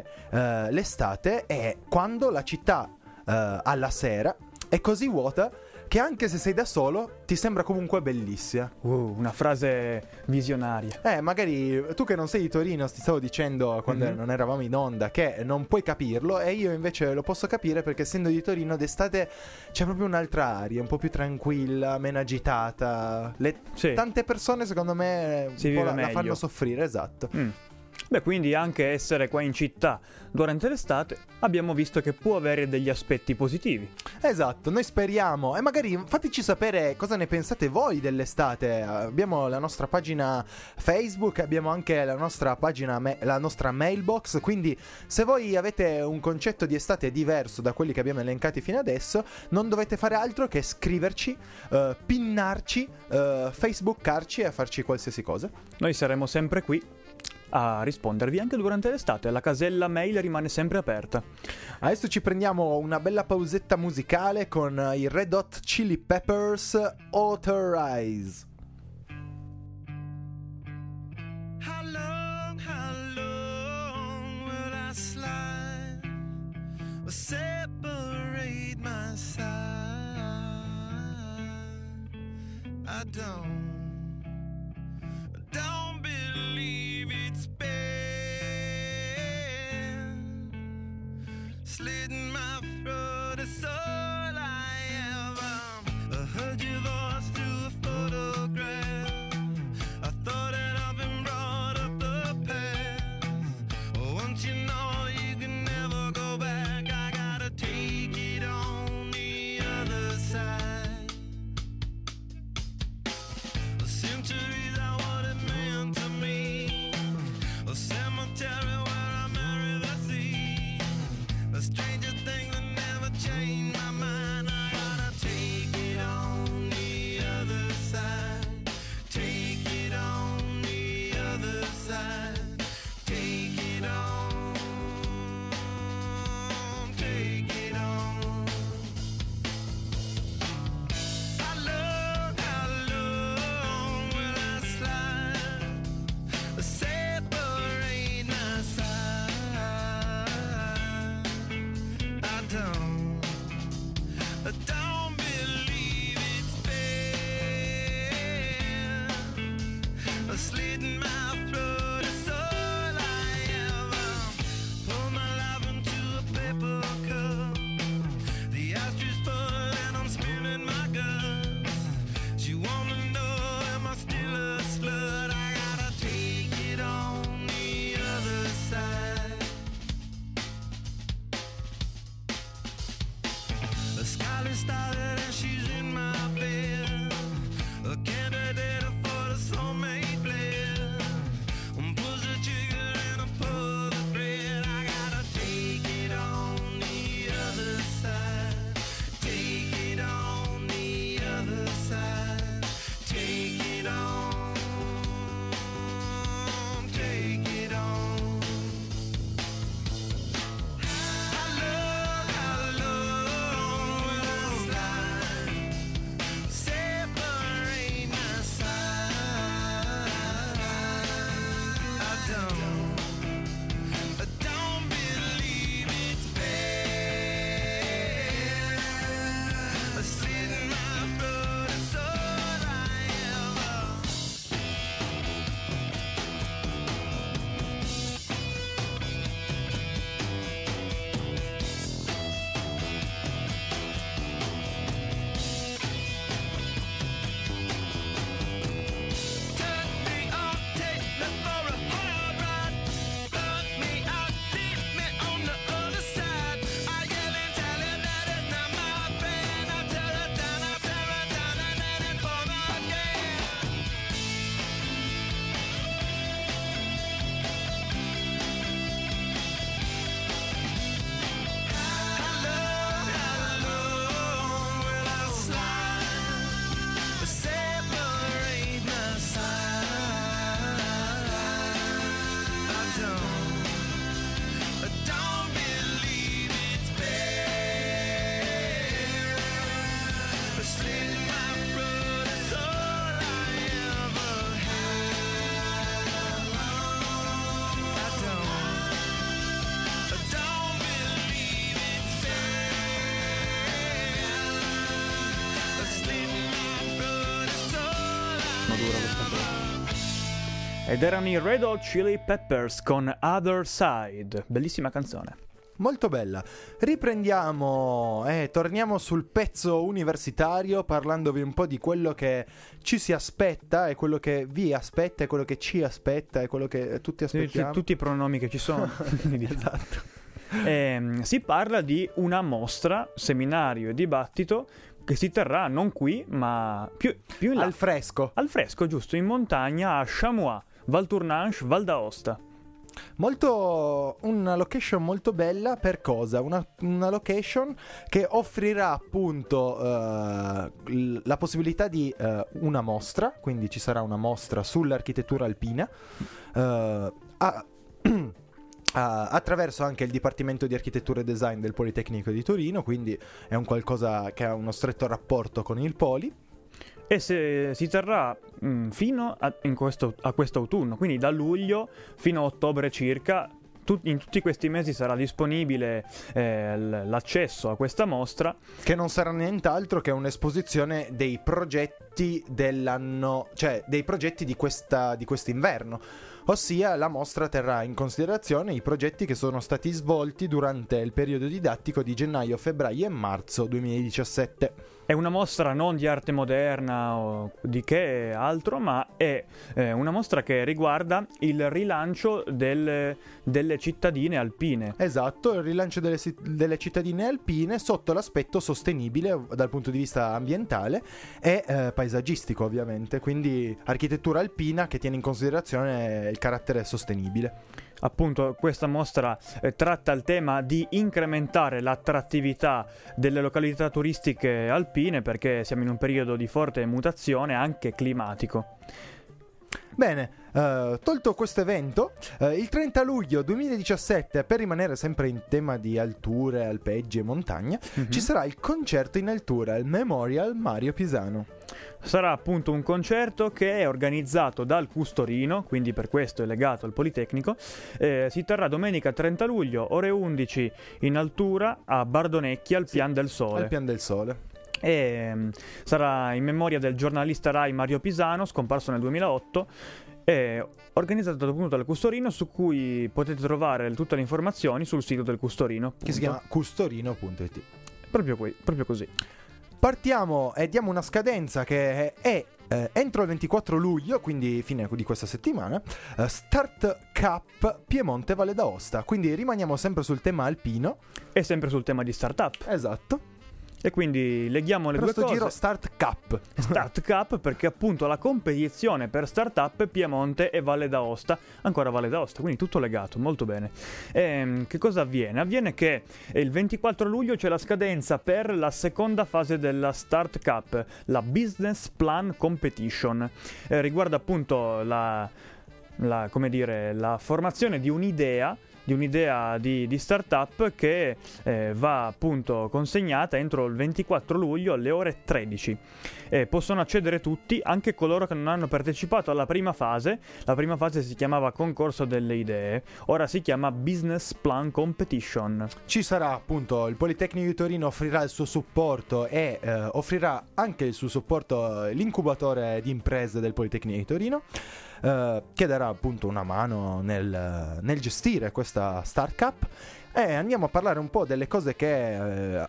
l'estate è quando la città alla sera è così vuota che anche se sei da solo ti sembra comunque bellissima. Una frase visionaria. Magari tu che non sei di Torino, ti stavo dicendo quando non eravamo in onda che non puoi capirlo, e io invece lo posso capire perché essendo di Torino d'estate c'è proprio un'altra aria, un po' più tranquilla, meno agitata. Tante persone secondo me un po' la fanno soffrire, esatto. Beh, quindi anche essere qua in città durante l'estate abbiamo visto che può avere degli aspetti positivi. Esatto, noi speriamo, e magari fateci sapere cosa ne pensate voi dell'estate. Abbiamo la nostra pagina Facebook, abbiamo anche la nostra pagina, la nostra mailbox, quindi se voi avete un concetto di estate diverso da quelli che abbiamo elencati fino adesso, non dovete fare altro che scriverci, pinnarci, facebookarci e a farci qualsiasi cosa. Noi saremo sempre qui a rispondervi anche durante l'estate. La casella mail rimane sempre aperta. Adesso ci prendiamo una bella pausetta musicale con i Red Hot Chili Peppers, Authorize. How long will I slide or separate my side? I don't believe it's been slitting my throat is all I slitting my throat, it's all I ever. Pour my life into a paper cup. The ashtray full and I'm spilling my guts. She wanna know, am I still a slut? I gotta take it on the other side. The skyline started and she's in my bed. A candidate for the soulmate blend. Push the trigger and I pull the thread. I gotta take it on the other side. Take it on the other side. Take it on. Take it on. How long will I slide? Separate my side. I don't believe it's fair. A slit in my throat is all I ever. Turn me on, take me for a hard ride. Fuck me out, leave me on the other side. I yell and tell her that it's not my friend. I tear her down, and then it's for again. How long will I slide? Separate my side. I don't believe it's fair. A slit in my throat is all I ever had. I don't believe it's fair. A slit in my throat is all I Ed erano i Red Hot Chili Peppers con Other Side. Bellissima canzone. Molto bella. Riprendiamo e torniamo sul pezzo universitario parlandovi un po' di quello che ci si aspetta e quello che vi aspetta e quello che ci aspetta e quello che tutti aspettiamo. Tutti i pronomi che ci sono. Esatto. Si parla di una mostra, seminario e dibattito che si terrà non qui, ma più in là. Al fresco. Al fresco, giusto, in montagna a Chamois, Val Tournanche, Val d'Aosta. Una location molto bella per cosa? Una location che offrirà appunto la possibilità di una mostra, quindi ci sarà una mostra sull'architettura alpina attraverso anche il Dipartimento di Architettura e Design del Politecnico di Torino, quindi è un qualcosa che ha uno stretto rapporto con il Poli. E si terrà fino a questo autunno, quindi da luglio fino a ottobre circa. In tutti questi mesi sarà disponibile l'accesso a questa mostra, che non sarà nient'altro che un'esposizione dei progetti dell'anno, cioè dei progetti di quest'inverno. Ossia, la mostra terrà in considerazione i progetti che sono stati svolti durante il periodo didattico di gennaio, febbraio e marzo 2017. È una mostra non di arte moderna o di che altro, ma è una mostra che riguarda il rilancio delle cittadine alpine. Esatto, il rilancio delle cittadine alpine sotto l'aspetto sostenibile dal punto di vista ambientale e paesaggistico, ovviamente. Quindi architettura alpina che tiene in considerazione il carattere sostenibile. Appunto, questa mostra tratta il tema di incrementare l'attrattività delle località turistiche alpine, perché siamo in un periodo di forte mutazione anche climatico. Bene, tolto questo evento, il 30 luglio 2017, per rimanere sempre in tema di alture, alpeggi e montagna, ci sarà il concerto in altura, il Memorial Mario Pisano. Sarà appunto un concerto che è organizzato dal Custorino, quindi per questo è legato al Politecnico. Si terrà domenica 30 luglio, ore 11, in altura a Bardonecchia, al Pian del Sole. Al Pian del Sole. e sarà in memoria del giornalista Rai Mario Pisano, scomparso nel 2008, e organizzato appunto dal Custorino, su cui potete trovare tutte le informazioni sul sito del Custorino, appunto. Che si chiama custorino.it. Proprio così. Partiamo e diamo una scadenza che è entro il 24 luglio, quindi fine di questa settimana, Start Cup Piemonte Valle d'Aosta. Quindi rimaniamo sempre sul tema alpino. E sempre sul tema di startup. Esatto. E quindi leghiamo le Per due sto cose. giro Start Cup. Start Cup, perché appunto la competizione per startup è Piemonte e Valle d'Aosta, ancora Valle d'Aosta, quindi tutto legato, molto bene. Che cosa avviene? Avviene che il 24 luglio c'è la scadenza per la seconda fase della Start Cup, la Business Plan Competition. Riguarda appunto la formazione di un'idea di startup che va appunto consegnata entro il 24 luglio alle ore 13. Possono accedere tutti, anche coloro che non hanno partecipato alla prima fase. La prima fase si chiamava Concorso delle idee, ora si chiama Business Plan Competition. Ci sarà appunto il Politecnico di Torino, offrirà il suo supporto e offrirà anche il suo supporto l'incubatore di imprese del Politecnico di Torino, che darà appunto una mano nel gestire questa Start Cup. E andiamo a parlare un po' delle cose che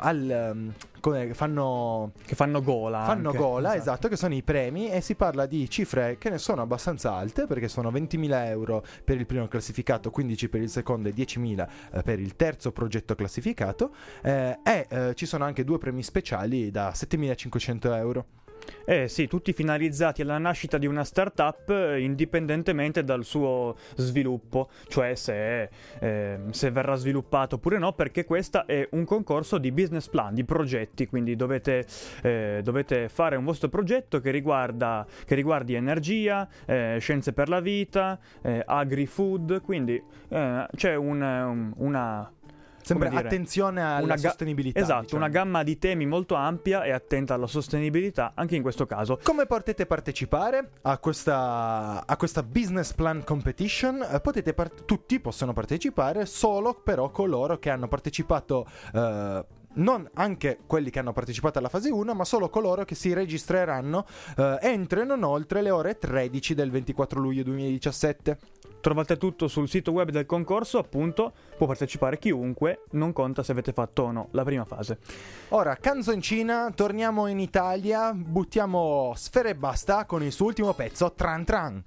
fanno gola. Esatto, che sono i premi, e si parla di cifre che ne sono abbastanza alte, perché sono 20.000 euro per il primo classificato, 15 per il secondo e 10.000 per il terzo progetto classificato, e ci sono anche 2 premi speciali da 7.500 euro. Sì, tutti finalizzati alla nascita di una startup indipendentemente dal suo sviluppo, cioè se verrà sviluppato oppure no, perché questo è un concorso di business plan, di progetti, quindi dovete fare un vostro progetto che riguardi energia, scienze per la vita, agri-food, quindi c'è una sempre attenzione alla sostenibilità. Esatto, diciamo. Una gamma di temi molto ampia e attenta alla sostenibilità anche in questo caso. Come potete partecipare a questa Business Plan Competition? Tutti possono partecipare, solo però coloro che hanno partecipato, non anche quelli che hanno partecipato alla fase 1, ma solo coloro che si registreranno entro e non oltre le ore 13 del 24 luglio 2017. Trovate tutto sul sito web del concorso, appunto, può partecipare chiunque, non conta se avete fatto o no la prima fase. Ora, canzoncina, torniamo in Italia, buttiamo Sfera Ebbasta con il suo ultimo pezzo, Tran Tran.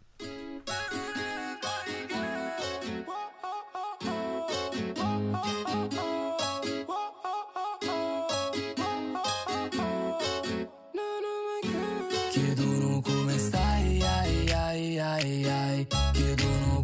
Chiedono come stai, ai ai ai ai. Chiedono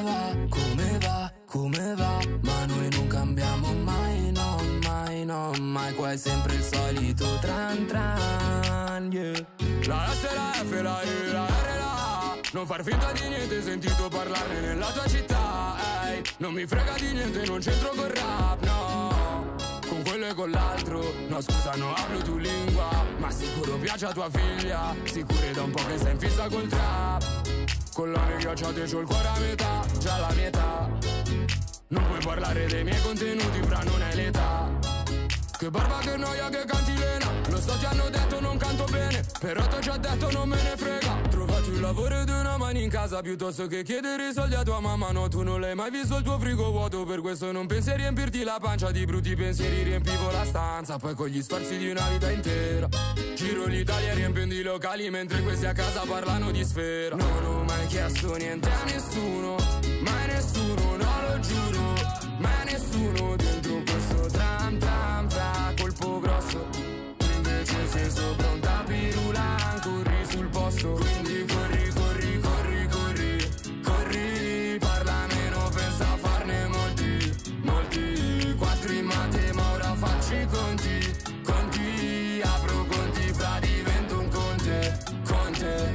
come va, ma noi non cambiamo mai, no, mai, qua è sempre il solito tran tran, yeah. La S, la F, la E, la R, la A. Non far finta di niente, sentito parlare nella tua città, ehi. Non mi frega di niente, non c'entro col rap, no. Con quello e con l'altro, no scusa, no hablo tu lingua, ma sicuro piace a tua figlia, sicuro da un po' che sei in fissa col trap. Con la mia ghiacciate c'ho il cuore a metà, già la mia età. Non puoi parlare dei miei contenuti, fra non hai l'età. Che barba, che noia, che cantilena. Lo so ti hanno detto non canto bene, però t'ho già detto non me ne frega. Trovati un lavoro ed una mano in casa, piuttosto che chiedere i soldi a tua mamma. No, tu non l'hai mai visto il tuo frigo vuoto, per questo non pensi a riempirti la pancia. Di brutti pensieri riempivo la stanza, poi con gli sforzi di una vita intera giro l'Italia riempiendo i locali, mentre questi a casa parlano di sfera. Non ho mai chiesto niente a nessuno, mai nessuno, no lo giuro, mai nessuno dentro questo tram tram fra colpo grosso. Invece sei sopra un tapirulan, corri sul posto, quindi corri, corri, corri, corri, corri, parla meno, pensa a farne molti, molti, 4 in mate, ma ora faccio i conti, conti, apro conti, fra divento un conte, conte,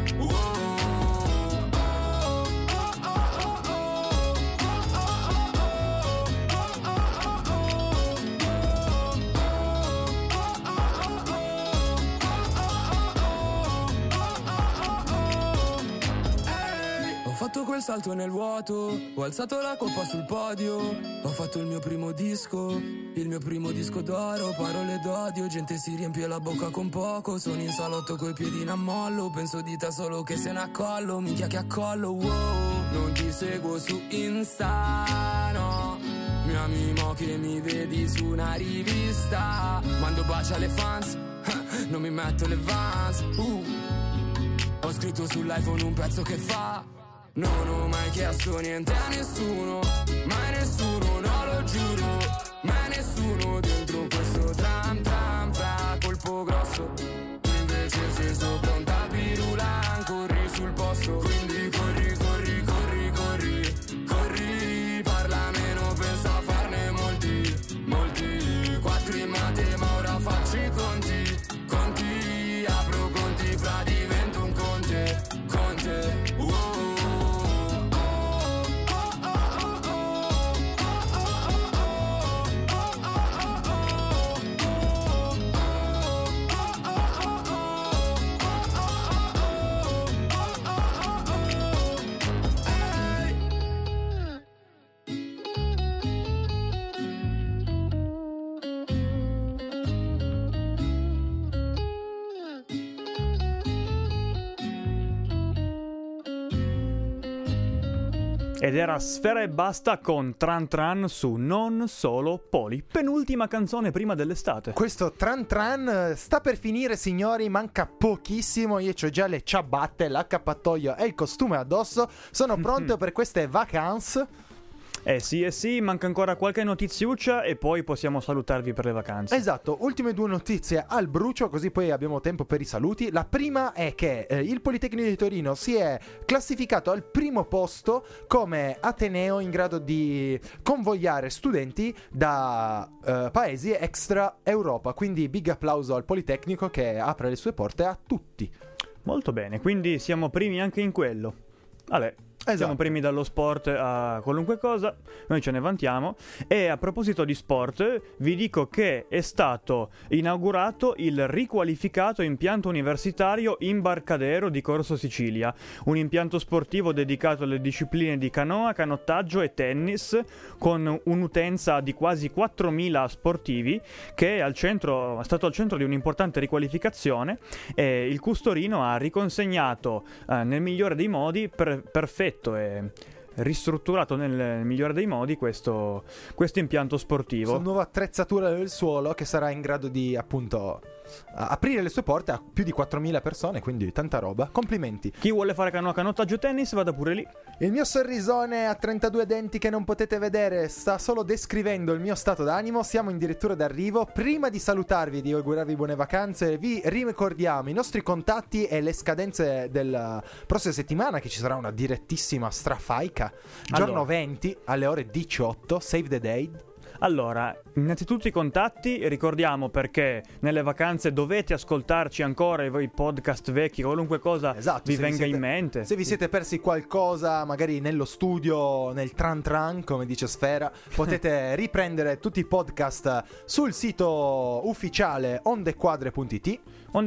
fatto quel salto nel vuoto, ho alzato la coppa sul podio, ho fatto il mio primo disco d'oro, parole d'odio, gente si riempie la bocca con poco, sono in salotto coi piedi in ammollo, penso di te solo che se ne accollo, minchia che accollo, wow, non ti seguo su Insta, no, mi ami mo che mi vedi su una rivista, mando baci alle fans, non mi metto le Vans, ho scritto sull'iPhone un pezzo che fa, non ho mai chiesto niente a nessuno, mai nessuno, no lo giuro, mai nessuno dentro questo tram tram fra colpo grosso, invece sei sopra un tapirulan, corri sul posto, quindi corri, corri, corri, corri, corri, parla meno, pensa a farne molti, molti, 4 in mate ma ora faccio i conti, conti, apro conti fra divento un conte, conte, Ed era Sfera e Basta con Tran Tran su Non Solo Poli, penultima canzone prima dell'estate. Questo Tran Tran sta per finire, signori, manca pochissimo, io ho già le ciabatte, l'accappatoio e il costume addosso, sono pronto per queste vacanze. Eh sì, manca ancora qualche notiziuccia e poi possiamo salutarvi per le vacanze. Esatto, ultime 2 notizie al brucio, così poi abbiamo tempo per i saluti. La prima è che il Politecnico di Torino si è classificato al primo posto come ateneo in grado di convogliare studenti da paesi extra Europa, quindi big applauso al Politecnico che apre le sue porte a tutti. Molto bene, quindi siamo primi anche in quello. Vabbè. Esatto. Siamo primi dallo sport a qualunque cosa, noi ce ne vantiamo. E a proposito di sport, vi dico che è stato inaugurato il riqualificato impianto universitario Imbarcadero di Corso Sicilia, un impianto sportivo dedicato alle discipline di canoa, canottaggio e tennis, con un'utenza di quasi 4.000 sportivi, che è stato al centro di un'importante riqualificazione, e il custorino ha riconsegnato nel migliore dei modi, perfetto e ristrutturato nel migliore dei modi questo impianto sportivo. Questa nuova attrezzatura del suolo che sarà in grado di appunto aprire le sue porte a più di 4.000 persone, quindi tanta roba. Complimenti. Chi vuole fare canoa, canottaggio, tennis, vada pure lì. Il mio sorrisone a 32 denti che non potete vedere sta solo descrivendo il mio stato d'animo. Siamo addirittura d'arrivo. Prima di salutarvi e di augurarvi buone vacanze, vi ricordiamo i nostri contatti e le scadenze della prossima settimana, che ci sarà una direttissima strafaica. Giorno 20 alle ore 18, save the date. Allora, innanzitutto i contatti, ricordiamo, perché nelle vacanze dovete ascoltarci ancora i podcast vecchi, qualunque cosa vi venga in mente. Se vi siete persi qualcosa, magari nello studio, nel tran tran, come dice Sfera, potete riprendere tutti i podcast sul sito ufficiale ondequadre.it,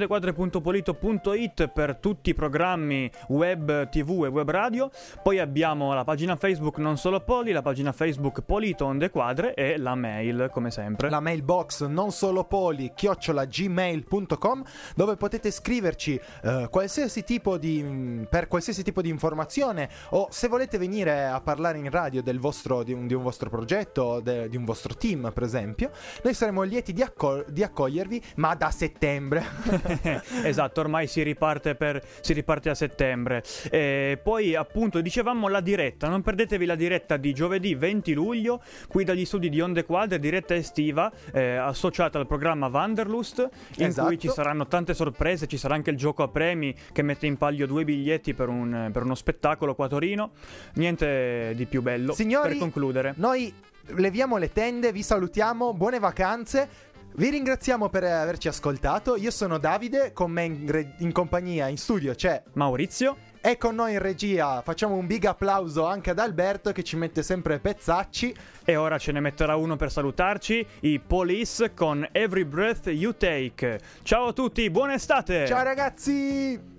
ondequadre.polito.it per tutti i programmi web, tv e web radio. Poi abbiamo la pagina Facebook Non Solo Poli, la pagina Facebook Polito Ondequadre e la mail, come sempre. La mailbox non solo poli @gmail.com, dove potete scriverci per qualsiasi tipo di informazione, o se volete venire a parlare in radio di un vostro progetto, di un vostro team, per esempio. Noi saremo lieti di accogliervi, ma da settembre. Esatto, ormai si riparte a settembre. E poi appunto dicevamo la diretta, non perdetevi la diretta di giovedì 20 luglio qui dagli studi di Onde Quadre, diretta estiva associata al programma Wanderlust, in cui ci saranno tante sorprese. Ci sarà anche il gioco a premi che mette in palio 2 biglietti per uno spettacolo qua a Torino. Niente di più bello. Signori, per concludere, noi leviamo le tende, vi salutiamo, buone vacanze. Vi ringraziamo per averci ascoltato. Io sono Davide, con me in compagnia in studio c'è Maurizio, e con noi in regia facciamo un big applauso anche ad Alberto, che ci mette sempre pezzacci. e ora ce ne metterà uno per salutarci, i Police con Every Breath You Take. Ciao a tutti, buona estate! Ciao ragazzi!